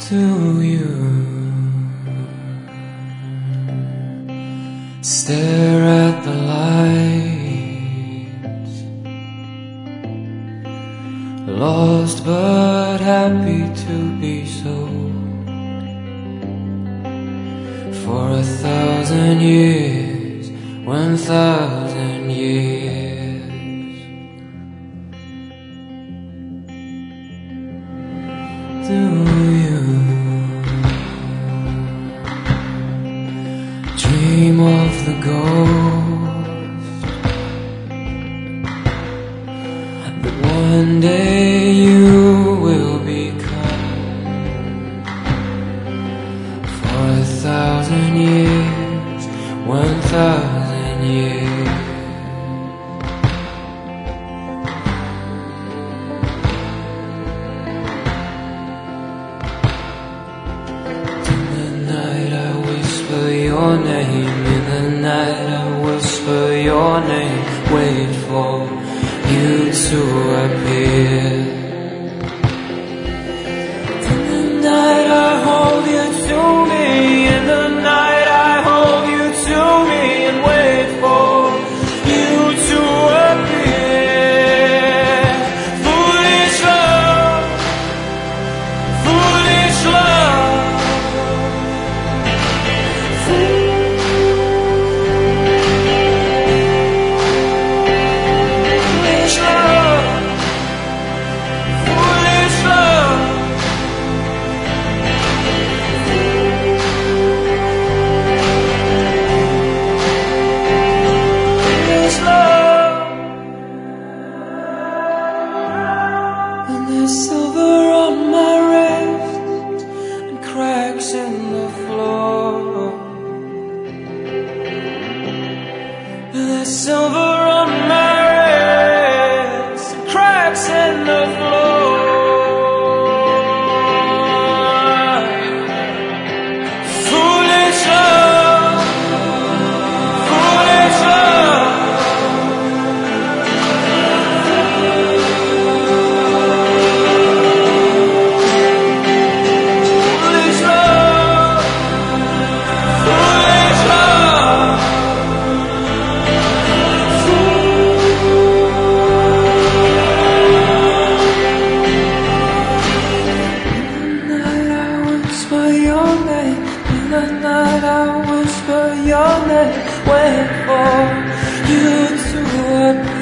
Do you stare at the lights, lost but happy to be so, for 1,000 years, 1,000 years? Do you dream of the ghost that one day you will become, for 1,000 years, 1,000 years? Your name in the night, I whisper your name, wait for you to appear. In the night I hold you to me, in the night I hold you to me, and wait for you to appear. Foolish love, foolish love. There's silver on my wrist and cracks in the floor. There's silver on my wrist and cracks in the floor. Foolish love, foolish love. In the night I whisper your name, wait for you to appear.